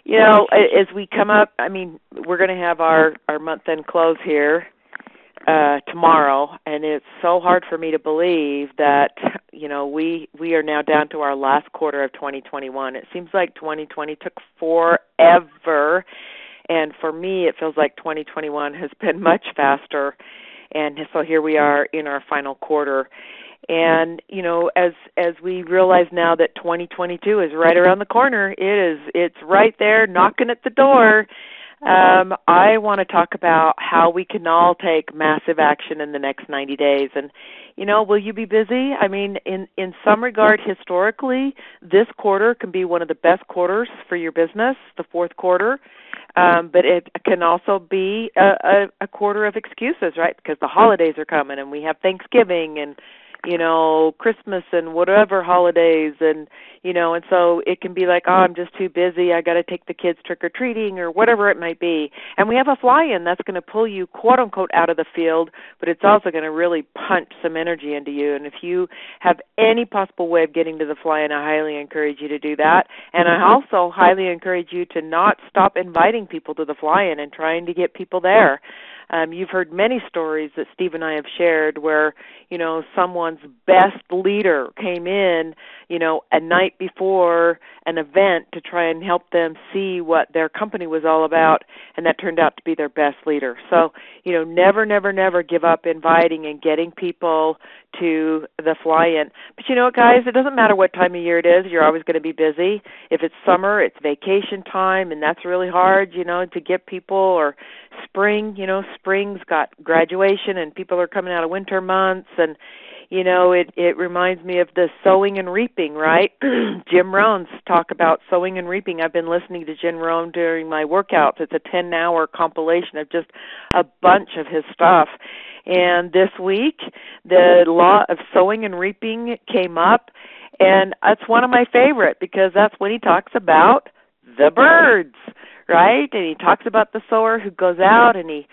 As we come up, I mean, we're going to have our month-end close here tomorrow, and it's so hard for me to believe that, we are now down to our last quarter of 2021. It seems like 2020 took forever, and for me, it feels like 2021 has been much faster, and so here we are in our final quarter. And, as we realize now that 2022 is right around the corner, it's right there knocking at the door. I want to talk about how we can all take massive action in the next 90 days. And, will you be busy? I mean, in some regard, historically, this quarter can be one of the best quarters for your business, the fourth quarter. But it can also be a quarter of excuses, right? Because the holidays are coming and we have Thanksgiving and Christmas and whatever holidays and so it can be like, oh, I'm just too busy. I got to take the kids trick-or-treating or whatever it might be. And we have a fly-in that's going to pull you, quote unquote, out of the field, but it's also going to really punch some energy into you. And if you have any possible way of getting to the fly-in, I highly encourage you to do that. And I also highly encourage you to not stop inviting people to the fly-in and trying to get people there. You've heard many stories that Steve and I have shared where, someone's best leader came in, a night before an event to try and help them see what their company was all about, and that turned out to be their best leader. So, never, never, never give up inviting and getting people to the fly-in. But you know what, guys? It doesn't matter what time of year it is. You're always going to be busy. If it's summer, it's vacation time, and that's really hard, to get people, or spring, spring's got graduation, and people are coming out of winter months, and it reminds me of the sowing and reaping, right? Jim Rohn's talk about sowing and reaping. I've been listening to Jim Rohn during my workouts. It's a 10-hour compilation of just a bunch of his stuff. And this week, the law of sowing and reaping came up, and that's one of my favorite because that's when he talks about the birds, right? And he talks about the sower who goes out and he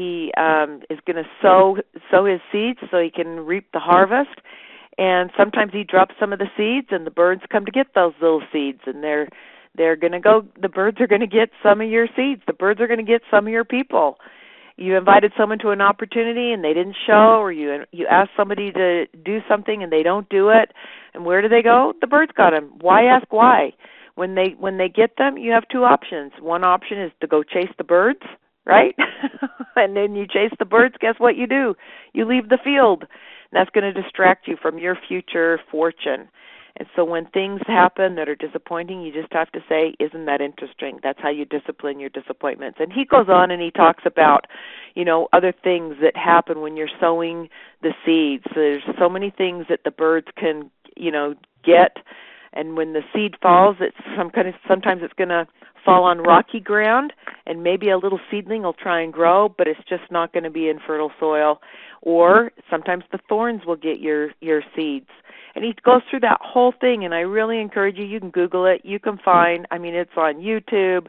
is going to sow his seeds so he can reap the harvest. And sometimes he drops some of the seeds, and the birds come to get those little seeds, and they're going to go. The birds are going to get some of your seeds. The birds are going to get some of your people. You invited someone to an opportunity and they didn't show, or you asked somebody to do something and they don't do it, and where do they go? The birds got them. Why ask why? When they get them, you have two options. One option is to go chase the birds, right? And then you chase the birds, guess what you do? You leave the field. And that's going to distract you from your future fortune. And so when things happen that are disappointing, you just have to say, isn't that interesting? That's how you discipline your disappointments. And he goes on and he talks about, other things that happen when you're sowing the seeds. So there's so many things that the birds can, get. And when the seed falls, sometimes it's going to fall on rocky ground, and maybe a little seedling will try and grow, but it's just not going to be in fertile soil. Or sometimes the thorns will get your seeds. And he goes through that whole thing, and I really encourage you. You can Google it. You can find, it's on YouTube.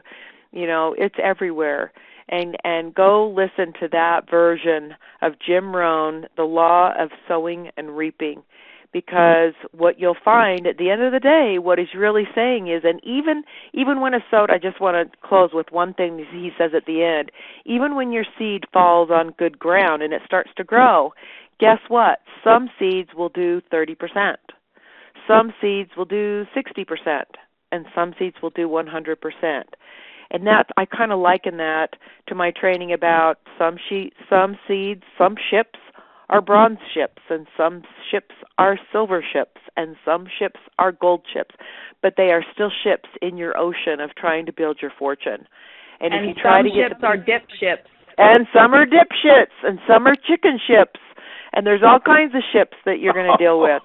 It's everywhere. And go listen to that version of Jim Rohn, The Law of Sowing and Reaping. Because what you'll find at the end of the day, what he's really saying is, and even when it's sowed, I just want to close with one thing he says at the end, even when your seed falls on good ground and it starts to grow, guess what? Some seeds will do 30%. Some seeds will do 60%. And some seeds will do 100%. And I kind of liken that to my training about some seeds, some ships are bronze ships, and some ships are silver ships, and some ships are gold ships, but they are still ships in your ocean of trying to build your fortune. And if you try to get ships are dip ships, and some are dipshits, and some are chicken ships, and there's all kinds of ships that you're going to deal with.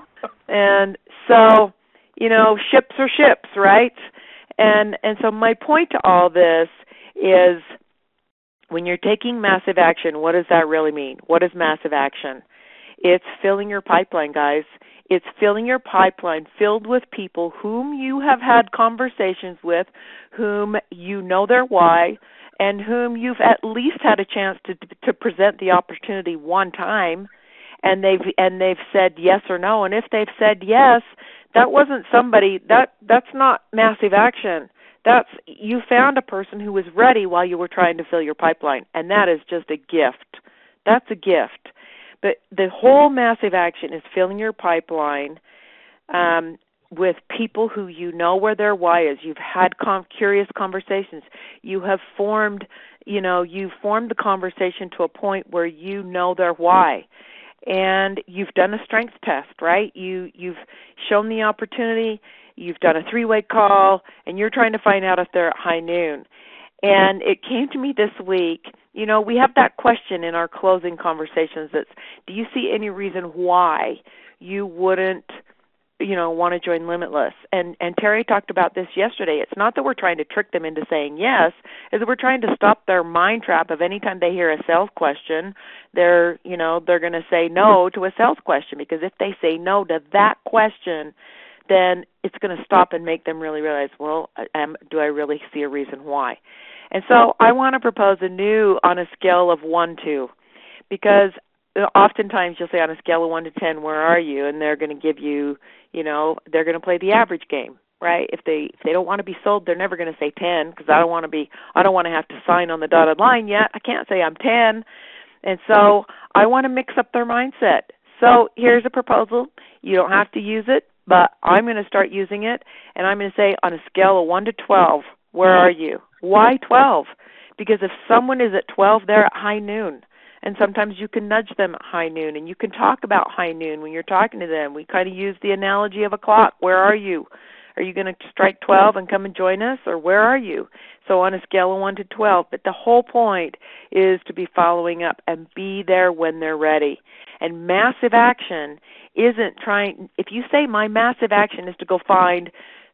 And so, ships are ships, right? And so my point to all this is, when you're taking massive action, what does that really mean? What is massive action? It's filling your pipeline, guys. It's filling your pipeline filled with people whom you have had conversations with, whom you know their why, and whom you've at least had a chance to present the opportunity one time, and they've said yes or no. And if they've said yes, that wasn't somebody that's not massive action. You found a person who was ready while you were trying to fill your pipeline, and that is just a gift. That's a gift. But the whole massive action is filling your pipeline with people who you know where their why is. You've had curious conversations. You have formed, you've formed the conversation to a point where you know their why. And you've done a strengths test, right? You've shown the opportunity, you've done a 3-way call, and you're trying to find out if they're at high noon. And it came to me this week, we have that question in our closing conversations that's, do you see any reason why you wouldn't, want to join Limitless? And Terry talked about this yesterday. It's not that we're trying to trick them into saying yes, is that we're trying to stop their mind trap of anytime they hear a sales question, they're going to say no to a sales question, because if they say no to that question, then it's going to stop and make them really realize, well, do I really see a reason why? And so I want to propose a new on a scale of 1 to, because oftentimes you'll say on a scale of 1 to 10, where are you? And they're going to give you, they're going to play the average game, right? If they don't want to be sold, they're never going to say 10, because I don't want to have to sign on the dotted line yet. I can't say I'm 10. And so I want to mix up their mindset. So here's a proposal. You don't have to use it, but I'm going to start using it, and I'm going to say on a scale of 1 to 12, where are you? Why 12? Because if someone is at 12, they're at high noon. And sometimes you can nudge them at high noon, and you can talk about high noon when you're talking to them. We kind of use the analogy of a clock. Where are you? Are you going to strike 12 and come and join us, or where are you? So on a scale of 1 to 12. But the whole point is to be following up and be there when they're ready. And massive action isn't trying, if you say my massive action is to go find,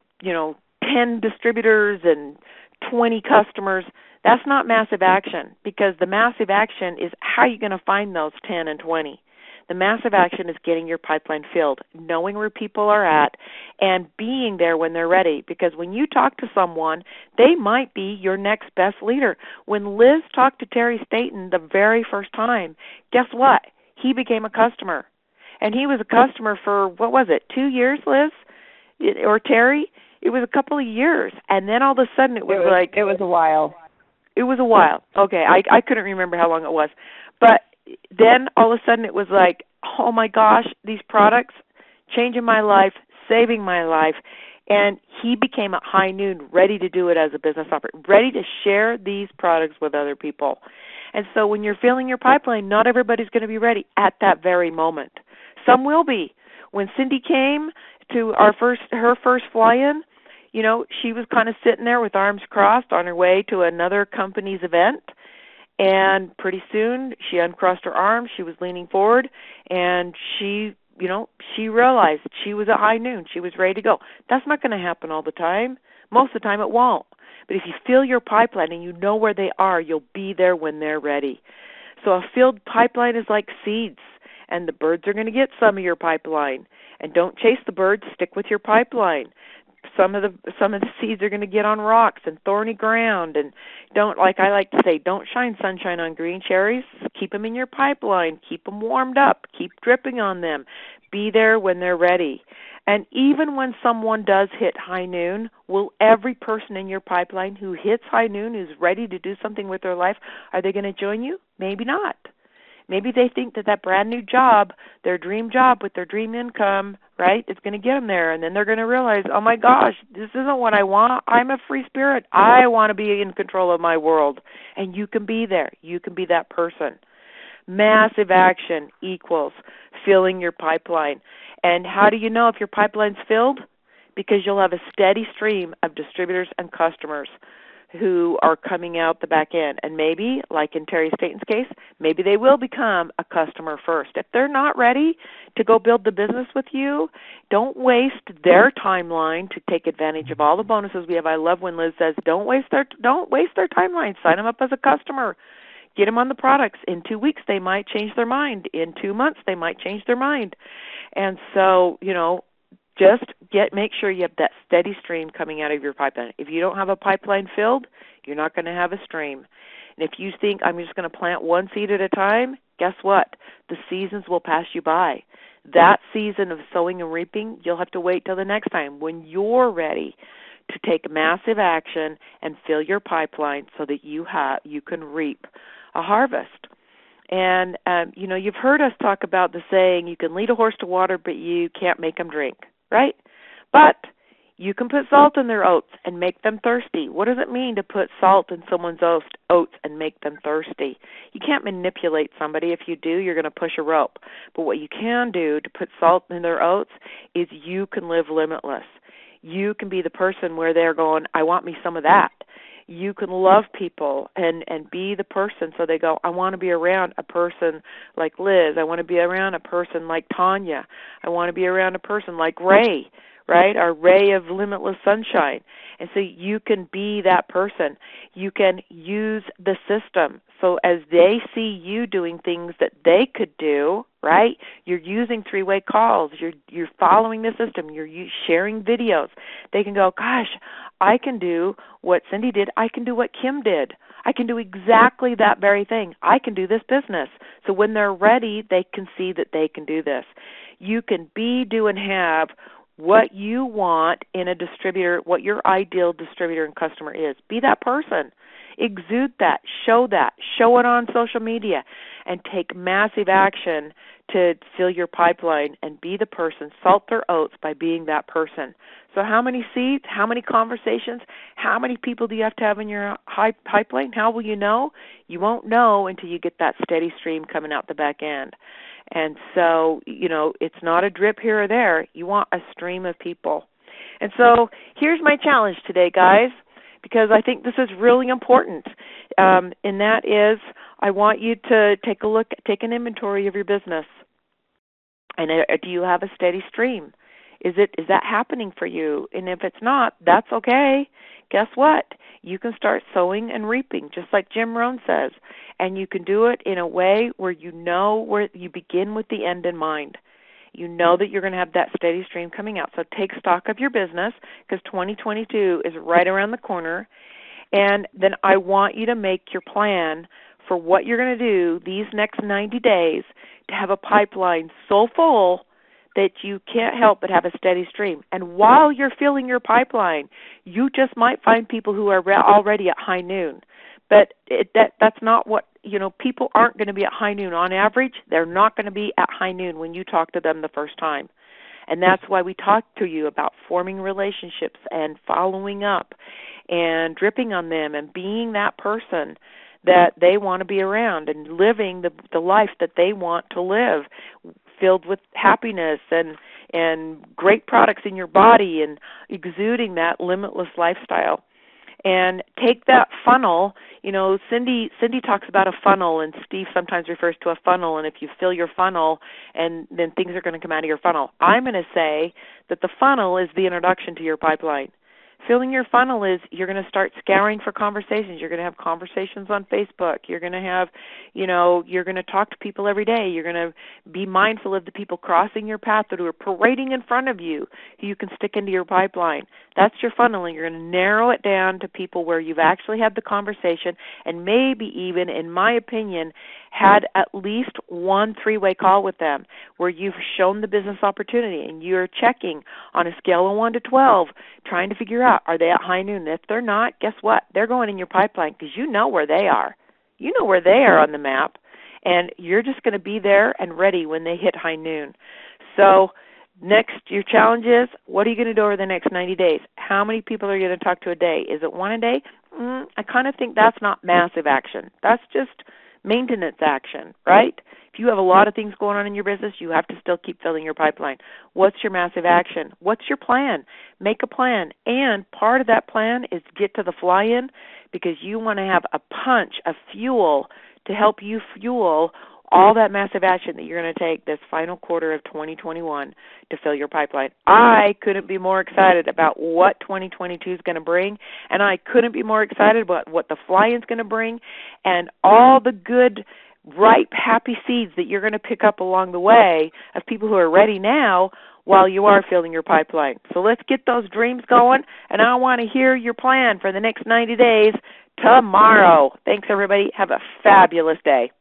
10 distributors and 20 customers, that's not massive action, because the massive action is how you're going to find those 10 and 20. The massive action is getting your pipeline filled, knowing where people are at, and being there when they're ready. Because when you talk to someone, they might be your next best leader. When Liz talked to Terry Staten the very first time, guess what? He became a customer. And he was a customer for, 2 years, Liz? Or Terry? It was a couple of years. And then all of a sudden it was like... It was a while. It was a while. Okay, I couldn't remember how long it was. But then all of a sudden it was like, oh my gosh, these products changing my life, saving my life. And he became at high noon ready to do it as a business operator, ready to share these products with other people. And so when you're filling your pipeline, not everybody's going to be ready at that very moment. Some will be. When Cindy came to her first fly-in, she was kind of sitting there with arms crossed on her way to another company's event. And pretty soon she uncrossed her arms, she was leaning forward, and she realized she was at high noon. She was ready to go. That's not going to happen all the time. Most of the time it won't. But if you fill your pipeline and you know where they are, you'll be there when they're ready. So a filled pipeline is like seeds, and the birds are going to get some of your pipeline. And don't chase the birds, stick with your pipeline. Some of the seeds are going to get on rocks and thorny ground, and don't, like I like to say, don't shine sunshine on green cherries. Keep them in your pipeline. Keep them warmed up. Keep dripping on them. Be there when they're ready. And even when someone does hit high noon, will every person in your pipeline who hits high noon, who's ready to do something with their life, are they going to join you? Maybe not. Maybe they think that brand new job, their dream job with their dream income, right, is going to get them there. And then they're going to realize, oh, my gosh, this isn't what I want. I'm a free spirit. I want to be in control of my world. And you can be there. You can be that person. Massive action equals filling your pipeline. And how do you know if your pipeline's filled? Because you'll have a steady stream of distributors and customers who are coming out the back end. And maybe, like in Terry Staten's case, maybe they will become a customer first. If they're not ready to go build the business with you, don't waste their timeline to take advantage of all the bonuses we have. I love when Liz says, don't waste their timeline. Sign them up as a customer. Get them on the products. In 2 weeks, they might change their mind. In 2 months, they might change their mind. And so, just make sure you have that steady stream coming out of your pipeline. If you don't have a pipeline filled, you're not going to have a stream. And if you think I'm just going to plant one seed at a time, guess what? The seasons will pass you by. That season of sowing and reaping, you'll have to wait till the next time when you're ready to take massive action and fill your pipeline so that you can reap a harvest. And, you've heard us talk about the saying, you can lead a horse to water, but you can't make him drink, right? But you can put salt in their oats and make them thirsty. What does it mean to put salt in someone's oats and make them thirsty? You can't manipulate somebody. If you do, you're going to push a rope. But what you can do to put salt in their oats is you can live limitless. You can be the person where they're going, I want me some of that. You can love people and be the person so they go, I want to be around a person like Liz. I want to be around a person like Tanya. I want to be around a person like Ray, right? Our ray of limitless sunshine. And so you can be that person. You can use the system. So as they see you doing things that they could do, right? You're using three-way calls. You're following the system. You're sharing videos. They can go, gosh, I can do what Cindy did. I can do what Kim did. I can do exactly that very thing. I can do this business. So when they're ready, they can see that they can do this. You can be, do, and have what you want in a distributor, what your ideal distributor and customer is. Be that person. Exude that. Show it on social media, and take massive action to fill your pipeline and be the person. Salt their oats by being that person. So how many seeds, how many conversations, how many people do you have to have in your pipeline? How will you know? You won't know until you get that steady stream coming out the back end. And so, it's not a drip here or there. You want a stream of people. And so here's my challenge today, guys, because I think this is really important. And that is, I want you to take an inventory of your business. And do you have a steady stream? Is that happening for you? And if it's not, that's okay. Guess what? You can start sowing and reaping, just like Jim Rohn says. And you can do it in a way where where you begin with the end in mind. You know that you're going to have that steady stream coming out. So take stock of your business, because 2022 is right around the corner. And then I want you to make your plan for what you're going to do these next 90 days to have a pipeline so full that you can't help but have a steady stream. And while you're filling your pipeline, you just might find people who are already at high noon. But that's not what, people aren't going to be at high noon. On average, they're not going to be at high noon when you talk to them the first time. And that's why we talk to you about forming relationships and following up and dripping on them and being that person that they want to be around and living the life that they want to live, filled with happiness and great products in your body and exuding that limitless lifestyle. And take that funnel. Cindy talks about a funnel, and Steve sometimes refers to a funnel, and if you fill your funnel, and then things are going to come out of your funnel. I'm going to say that the funnel is the introduction to your pipeline. Filling your funnel is you're going to start scouring for conversations. You're going to have conversations on Facebook. You're going to have, you're going to talk to people every day. You're going to be mindful of the people crossing your path that are parading in front of you who you can stick into your pipeline. That's your funneling. You're going to narrow it down to people where you've actually had the conversation and maybe even, in my opinion, had at least one three-way call with them where you've shown the business opportunity and you're checking on a scale of 1 to 12, trying to figure out, are they at high noon? If they're not, guess what? They're going in your pipeline because you know where they are. You know where they are on the map, and you're just going to be there and ready when they hit high noon. So next, your challenge is, what are you going to do over the next 90 days? How many people are you going to talk to a day? Is it one a day? I kind of think that's not massive action. That's just maintenance action, right? If you have a lot of things going on in your business, you have to still keep filling your pipeline. What's your massive action? What's your plan? Make a plan. And part of that plan is get to the fly-in, because you want to have a punch, a fuel to help you fuel all that massive action that you're going to take this final quarter of 2021 to fill your pipeline. I couldn't be more excited about what 2022 is going to bring, and I couldn't be more excited about what the fly-in is going to bring and all the good, ripe, happy seeds that you're going to pick up along the way of people who are ready now while you are filling your pipeline. So let's get those dreams going, and I want to hear your plan for the next 90 days tomorrow. Thanks, everybody. Have a fabulous day.